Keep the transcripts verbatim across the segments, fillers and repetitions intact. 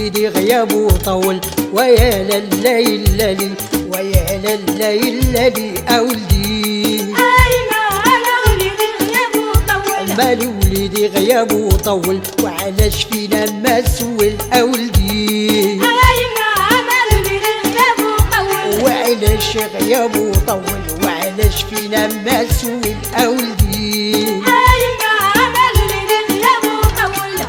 وليدي غيابه طول، ويا لليل للي ويا لليل للي أولدي. أينا على وليدي غيابه طول، مالي وليدي غيابه طول، وعلاش فينا ما سول أولدي. أينا على وليدي غيابه طول، وعلاش غيابه طول، وعلاش فينا ما سول أولدي. أينا على وليدي غيابه طول.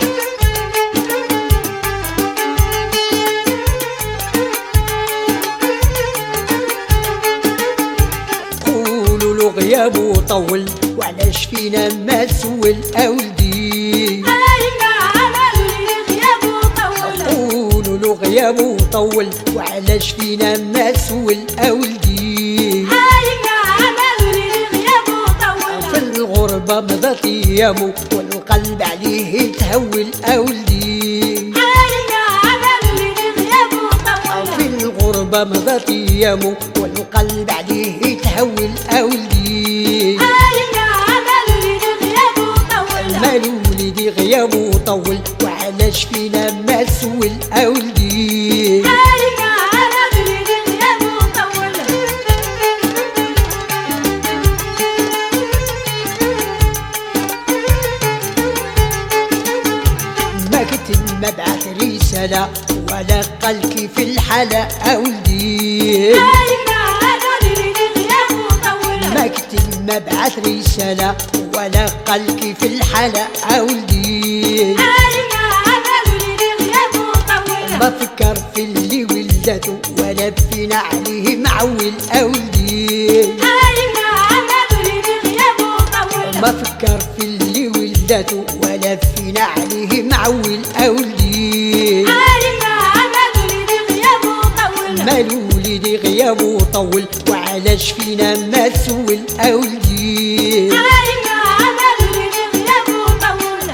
قولوا له غيابه طول، وعلاش فينا ما سول أولدي. أينا على وليدي غيابه طول، قولوا له غيابه طول، وعلاش فينا ما سول أولدي. أينا على وليدي غيابه طول، في الغربة مضت أيامه، والقلب عليه تهول أولدي. أينا على وليدي غيابه طول، في الغربة مضت أيامه، والقلب عليه تهول أولدي. أينا على وليدي غيابه طول. مالي وليدي غيابه طول، وعلاش فينا ما سول أولدي. أينا على وليدي غيابه طول. ما كنت مبعث رسالة ولا قلكي في الحالة أولدي. أينا على وليدي غيابه طول، ما كنت مبعث رسالة ولا قلكي في الحالة أولدي. أينا على وليدي غيابه طول. ما فكر في اللي ولدته، ولا فينا عليه معول أولدي. أينا على وليدي غيابه طول. ما فكر في اللي ولدته، ولا فينا عليه معول أولدي. أينا على وليدي غيابه طول. مالي وليدي غيابه طول، وعلاش فينا ما سول أولدي. أينا على وليدي غيابه طول.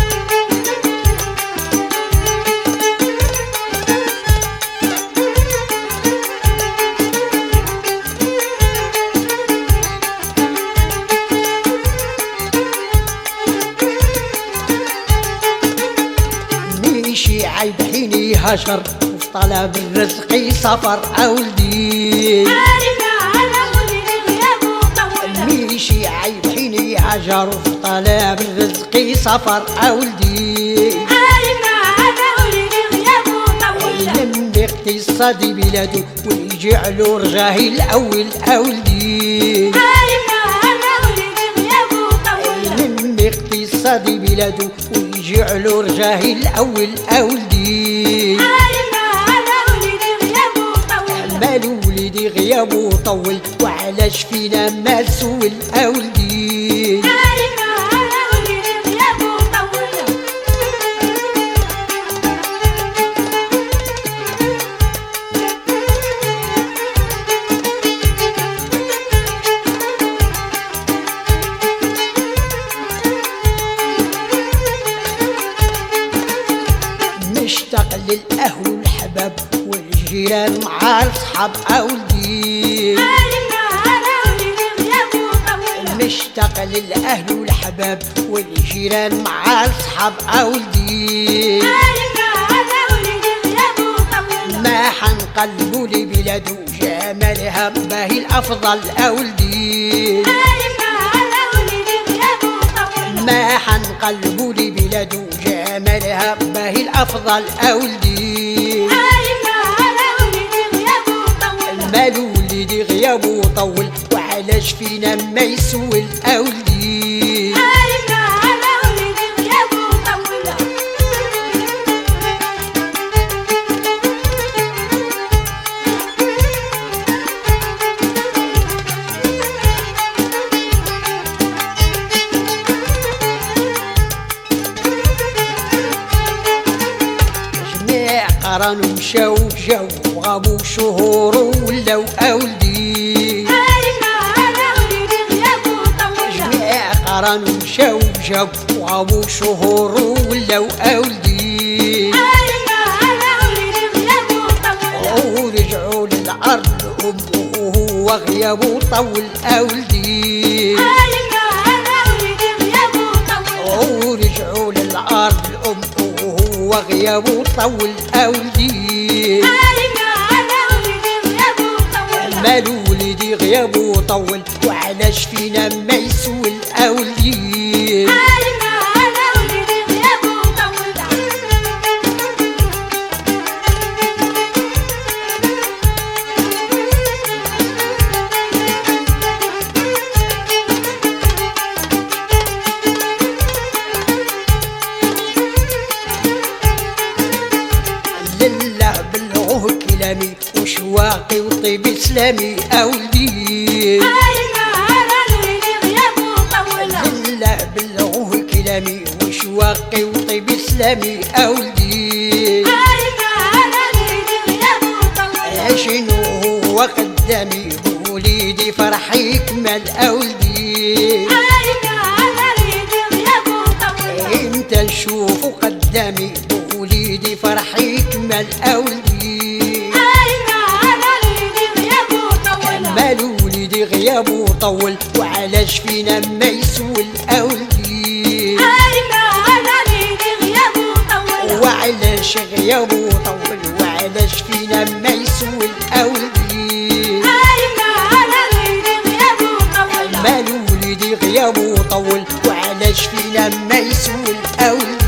ماشي عيب حين يهجر، وفي طلب الرزق سفر أولدي. أينا على وليدي غيابه طول. ماشي عيب حين يهجر، وفي طلب الرزق سفر أولدي. أينا على وليدي غيابه طول. لم باقتصاد بلاده، ويجعلوا رجاه الأول أولدي. أينا على وليدي غيابه طول. لم باقتصاد بلاده، ويجعلوا رجاه الأول أولدي. أينا على وليدي غيابه طول. مال وليدي غيابه طول، وعلاش فينا ما سول أولدي. أينا على وليدي غيابه طول. مشتاق للأهل والحباب، والجيران مع الصحاب أولدي. أينا على وليدي غيابه طول. مشتاق للأهل والحباب، والجيران مع الصحاب أولدي. أينا على وليدي غيابه طول. ما حنقلبوا لبلاده، جمالها باهي الأفضل أولدي. أينا على وليدي غيابه طول. ما حنقلبوا لبلاده، جمالها باهي الأفضل أولدي. أينا على وليدي غيابه طول. مال وليدي غيابه طول، وعلاش فينا ما يسول أولدي. أينا على وليدي غيابه طول. جميع قرانوا مشاو جاو، وغابوا شهور ولاو أولدي. أينا على وليدي غيابه طول. جميع قرانوا مشاو جاو، وغابوا شهور ولاو أولدي. أينا على وليدي غيابه طول. ورجعوا للأرض الأم، وهو غيابه طول أولدي. أينا على وليدي غيابه طول. ورجعوا للأرض الأم، وهو هو غيابه طول أولدي مالو وليدي غيابه طول وعلاش فينا ما يسول أولدي لله بلغوه كلامي وشواقي وطيب اسلامي أولدي لله بلغوه كلامي وشواقي وطيب اسلامي أولدي شنو هو قدامي بوليدي فرحي يكمل أولدي انت نشوفو قدامي بوليدي فرحي يكمل أولدي مالو وليدي غيابو طول وعلاش فينا ما يسول أولدي وعلاش غيابو طول وعلاش فينا ما يسول أولدي مالو وليدي غيابو طول وعلاش فينا ما يسول أولدي